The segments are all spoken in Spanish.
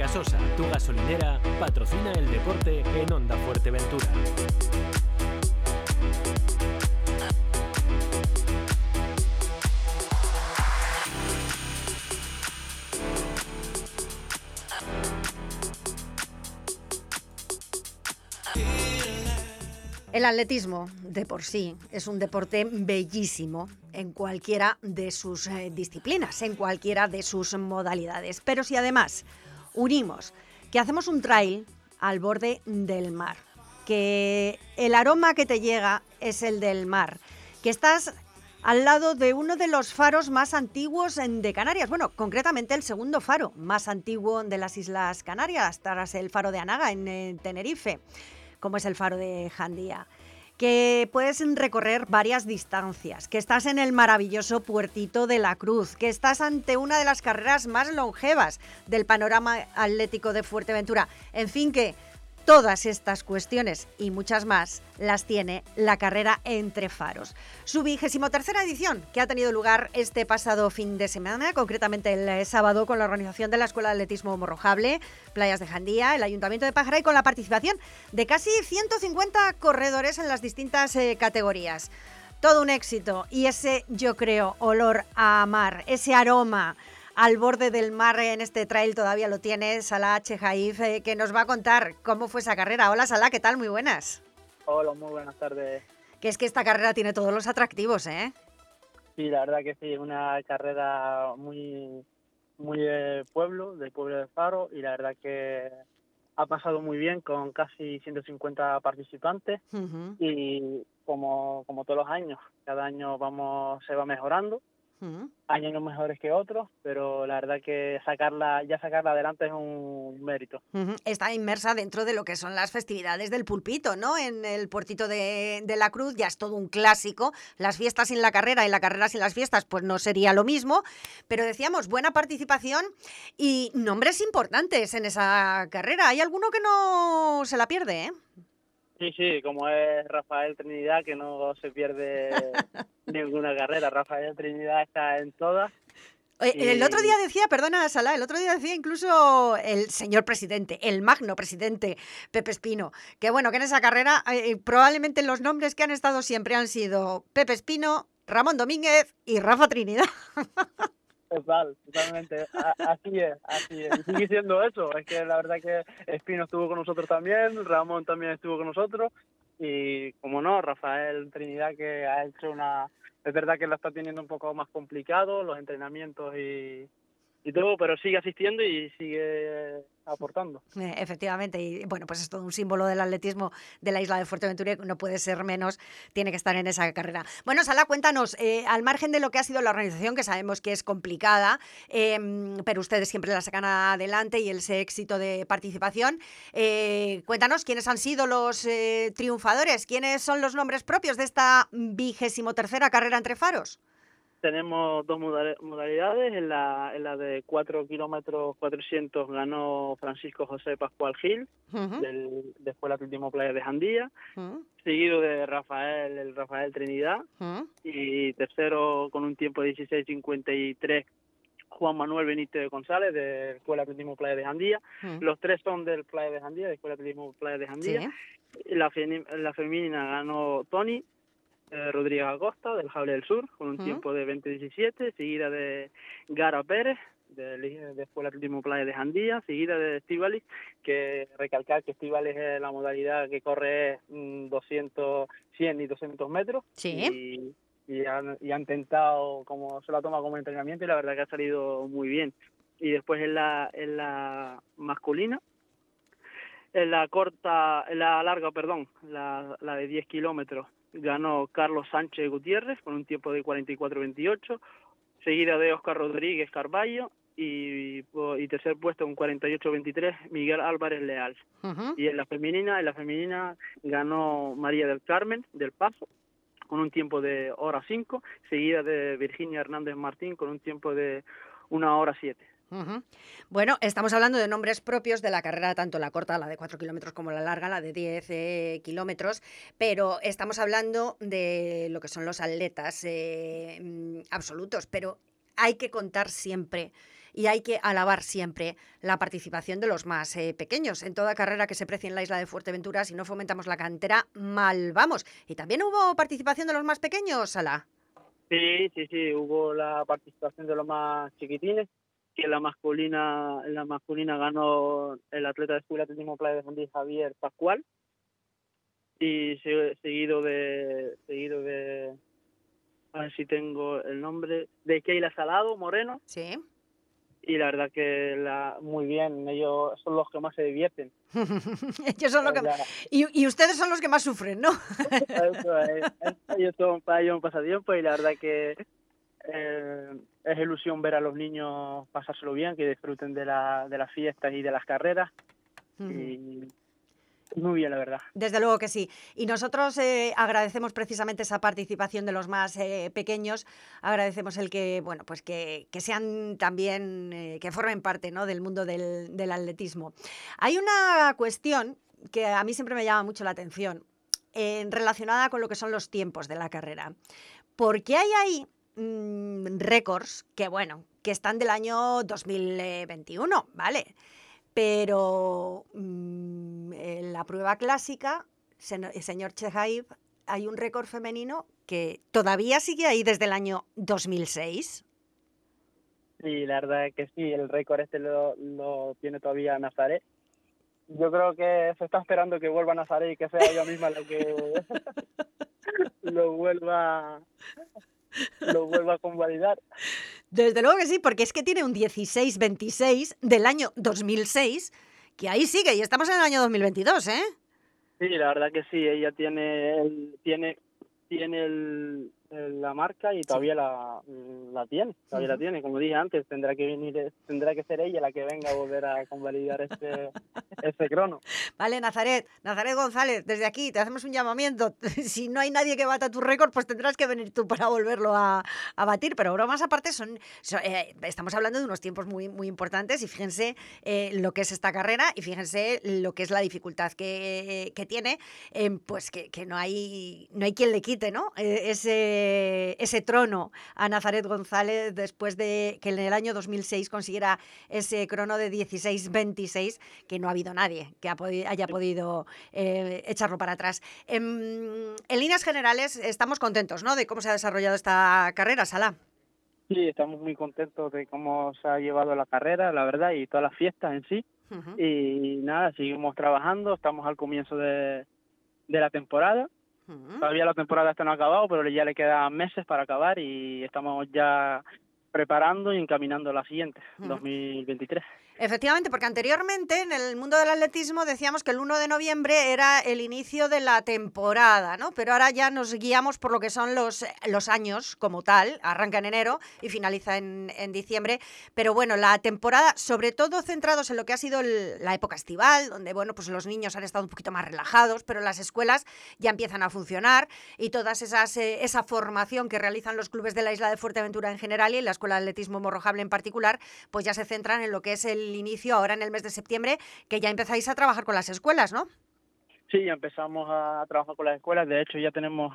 Gasosa, tu gasolinera, patrocina el deporte en Onda Fuerteventura. El atletismo, de por sí, es un deporte bellísimo en cualquiera de sus disciplinas, en cualquiera de sus modalidades. Pero si además unimos que hacemos un trail al borde del mar, que el aroma que te llega es el del mar, que estás al lado de uno de los faros más antiguos de Canarias, bueno, concretamente el segundo faro más antiguo de las Islas Canarias, tras el faro de Anaga en Tenerife, como es el faro de Jandía, que puedes recorrer varias distancias, que estás en el maravilloso puertito de La Cruz, que estás ante una de las carreras más longevas del panorama atlético de Fuerteventura. En fin, que todas estas cuestiones y muchas más las tiene la carrera Entre Faros. Su 23ª edición, que ha tenido lugar este pasado fin de semana, concretamente el sábado, con la organización de la Escuela de Atletismo Morrojable, Playas de Jandía, el Ayuntamiento de Pájara y con la participación de casi 150 corredores en las distintas categorías. Todo un éxito y ese, yo creo, olor a mar, ese aroma al borde del mar en este trail todavía lo tiene Salah Chejaif, que nos va a contar cómo fue esa carrera. Hola Salah, ¿qué tal? Muy buenas. Hola, muy buenas tardes. Que es que esta carrera tiene todos los atractivos, ¿eh? Sí, la verdad que sí, es una carrera muy del pueblo de Faro, y la verdad que ha pasado muy bien con casi 150 participantes. Uh-huh. Y como todos los años, cada año se va mejorando. Hay años mejores que otros, pero la verdad que sacarla adelante es un mérito. Está inmersa dentro de lo que son las festividades del Pulpito, ¿no? En el puertito de La Cruz ya es todo un clásico. Las fiestas sin la carrera y la carrera sin las fiestas, pues no sería lo mismo. Pero decíamos, buena participación y nombres importantes en esa carrera. Hay alguno que no se la pierde, ¿eh? Sí, como es Rafael Trinidad, que no se pierde ninguna carrera. Rafael Trinidad está en todas. El otro día decía, perdona Salah, incluso el señor presidente, el magno presidente Pepe Espino, que bueno, que en esa carrera probablemente los nombres que han estado siempre han sido Pepe Espino, Ramón Domínguez y Rafa Trinidad. Totalmente, así es, y sigue siendo eso. Es que la verdad que Espino estuvo con nosotros también, Ramón también estuvo con nosotros, y como no, Rafael Trinidad, que ha hecho es verdad que lo está teniendo un poco más complicado, los entrenamientos y todo, pero sigue asistiendo y sigue aportando. Efectivamente, y bueno, pues es todo un símbolo del atletismo de la isla de Fuerteventura y no puede ser menos, tiene que estar en esa carrera. Bueno, Salah, cuéntanos, al margen de lo que ha sido la organización, que sabemos que es complicada, pero ustedes siempre la sacan adelante y ese éxito de participación, cuéntanos quiénes han sido los triunfadores, quiénes son los nombres propios de esta 23ª carrera Entre Faros. Tenemos dos modalidades. En la de 4 kilómetros 400 ganó Francisco José Pascual Gil, de Escuela Atletismo Playa de Jandía, seguido de Rafael Trinidad, y tercero con un tiempo de 16:53 Juan Manuel Benítez González, de Escuela Atletismo Playa de Jandía. Los tres son del Playa de Jandía, de Escuela Atletismo Playa de Jandía. Sí. La femenina ganó Tony Rodríguez Acosta, del Jable del Sur, con un tiempo de 20:17, seguida de Gara Pérez, de Escuela Atletismo Playa de Jandía, seguida de Estíbaliz, que recalcar que Estíbaliz es la modalidad que corre 200, 100 y 200 metros. Sí. Y han intentado, como se la toma como entrenamiento, y la verdad que ha salido muy bien. Y después en la masculina, la de 10 kilómetros, ganó Carlos Sánchez Gutiérrez con un tiempo de 44:28, seguida de Óscar Rodríguez Carballo, y tercer puesto con 48:23 Miguel Álvarez Leal. Y en la femenina ganó María del Carmen del Paso con un tiempo de 1:05, seguida de Virginia Hernández Martín con un tiempo de 1:07. Bueno, estamos hablando de nombres propios de la carrera, tanto la corta, la de 4 kilómetros, como la larga, la de 10 kilómetros, pero estamos hablando de lo que son los atletas absolutos, pero hay que contar siempre y hay que alabar siempre la participación de los más pequeños. En toda carrera que se precie en la isla de Fuerteventura, si no fomentamos la cantera, mal vamos. ¿Y también hubo participación de los más pequeños, Sala? Sí, hubo la participación de los más chiquitines, que en la masculina ganó el atleta de escuela atletismo playa de Jandía, Javier Pascual, y seguido de a ver si tengo el nombre, de Keila Salado Moreno. Sí. Y la verdad que muy bien, ellos son los que más se divierten. Ellos son los que y ustedes son los que más sufren, ¿no? Ellos son para ellos un pasatiempo y la verdad que es ilusión ver a los niños pasárselo bien, que disfruten de las fiestas y de las carreras. Y muy bien, la verdad. Desde luego que sí. Y nosotros agradecemos precisamente esa participación de los más pequeños. Agradecemos el que, bueno, pues que sean también, que formen parte, ¿no?, del mundo del atletismo. Hay una cuestión que a mí siempre me llama mucho la atención, relacionada con lo que son los tiempos de la carrera. Porque hay ahí récords que, bueno, que están del año 2021, ¿vale? Pero en la prueba clásica, señor Chejaib, hay un récord femenino que todavía sigue ahí desde el año 2006. Sí, la verdad es que sí, el récord lo tiene todavía Nazaret. Yo creo que se está esperando que vuelva Nazaret y que sea ella misma la que lo vuelva a convalidar. Desde luego que sí, porque es que tiene un 16-26 del año 2006, que ahí sigue, y estamos en el año 2022, ¿eh? Sí, la verdad que sí, ella tiene la marca y todavía la tiene, la tiene. Como dije antes, tendrá que ser ella la que venga a volver a convalidar ese crono. Vale, Nazaret González, desde aquí te hacemos un llamamiento. Si no hay nadie que bata tu récord, pues tendrás que venir tú para volverlo a batir. Pero bromas aparte, estamos hablando de unos tiempos muy, muy importantes y fíjense lo que es esta carrera y fíjense lo que es la dificultad que tiene, pues que no hay quien le quite, ¿no?, ese trono a Nazaret González después de que en el año 2006 consiguiera ese crono de 16-26, que no ha habido nadie que haya podido echarlo para atrás. En líneas generales estamos contentos, ¿no?, de cómo se ha desarrollado esta carrera, Sala. Sí, estamos muy contentos de cómo se ha llevado la carrera, la verdad, y todas las fiestas en sí. Uh-huh. Y nada, seguimos trabajando, estamos al comienzo de la temporada. Uh-huh. Todavía la temporada está no ha acabado, pero ya le quedan meses para acabar y estamos ya preparando y encaminando la siguiente, 2023. Efectivamente, porque anteriormente en el mundo del atletismo decíamos que el 1 de noviembre era el inicio de la temporada, ¿no? Pero ahora ya nos guiamos por lo que son los años como tal, arranca en enero y finaliza en diciembre, pero bueno, la temporada, sobre todo centrados en lo que ha sido la época estival, donde, bueno, pues los niños han estado un poquito más relajados, pero las escuelas ya empiezan a funcionar y todas esa formación que realizan los clubes de la isla de Fuerteventura en general y en la Escuela de Atletismo Morrojable en particular, pues ya se centran en lo que es el inicio ahora en el mes de septiembre, que ya empezáis a trabajar con las escuelas, ¿no? Sí, ya empezamos a trabajar con las escuelas. De hecho, ya tenemos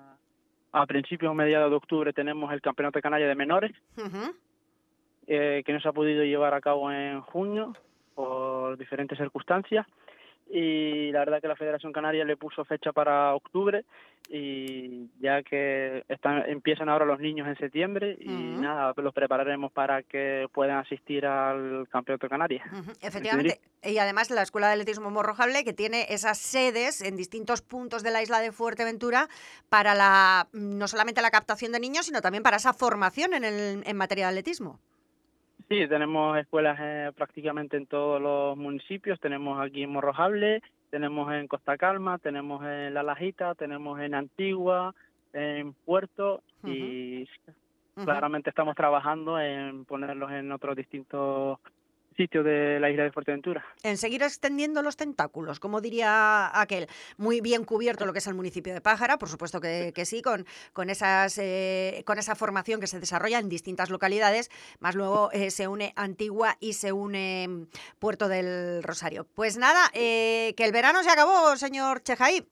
a principios o mediados de octubre tenemos el Campeonato de Canarias de Menores, uh-huh, que no se ha podido llevar a cabo en junio por diferentes circunstancias. Y la verdad que la Federación Canaria le puso fecha para octubre y ya que empiezan ahora los niños en septiembre y nada, los prepararemos para que puedan asistir al Campeonato de Canarias. Efectivamente, y además la Escuela de Atletismo Morrojable, que tiene esas sedes en distintos puntos de la isla de Fuerteventura para no solamente la captación de niños, sino también para esa formación en materia de atletismo. Sí, tenemos escuelas prácticamente en todos los municipios. Tenemos aquí en Morrojable, tenemos en Costa Calma, tenemos en La Lajita, tenemos en Antigua, en Puerto, uh-huh, y claramente estamos trabajando en ponerlos en otros distintos sitios de la isla de Fuerteventura. En seguir extendiendo los tentáculos, como diría aquel. Muy bien cubierto lo que es el municipio de Pájara, por supuesto que sí, con esa formación que se desarrolla en distintas localidades, más luego se une Antigua y se une Puerto del Rosario. Pues nada, que el verano se acabó, señor Chejaib.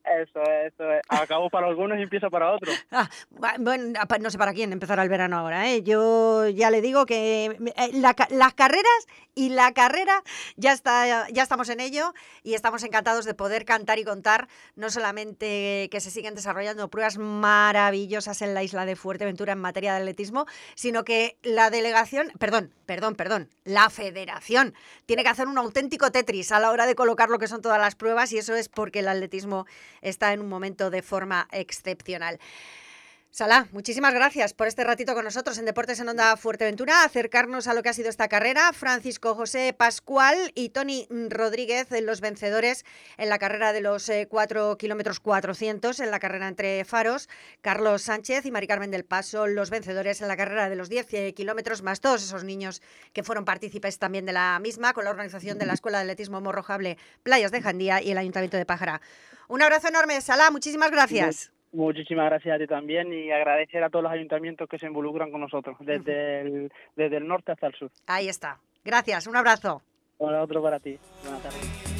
Eso es. Acabo para algunos y empiezo para otros. Bueno, no sé para quién empezará el verano ahora, ¿eh? Yo ya le digo que las carreras y la carrera ya estamos en ello y estamos encantados de poder cantar y contar no solamente que se siguen desarrollando pruebas maravillosas en la isla de Fuerteventura en materia de atletismo, sino que la delegación, la federación tiene que hacer un auténtico Tetris a la hora de colocar lo que son todas las pruebas, y eso es porque el atletismo está en un momento de forma excepcional. Salah, muchísimas gracias por este ratito con nosotros en Deportes en Onda Fuerteventura, acercarnos a lo que ha sido esta carrera. Francisco José Pascual y Toni Rodríguez, los vencedores en la carrera de los 4 kilómetros 400, en la carrera entre faros. Carlos Sánchez y Mari Carmen del Paso, los vencedores en la carrera de los 10 kilómetros, más todos esos niños que fueron partícipes también de la misma, con la organización de la Escuela de Atletismo Morrojable Playas de Jandía y el Ayuntamiento de Pájara. Un abrazo enorme, Salah, muchísimas gracias. Muchísimas gracias a ti también, y agradecer a todos los ayuntamientos que se involucran con nosotros, desde el norte hasta el sur. Ahí está. Gracias, un abrazo. Otro para ti. Buenas tardes.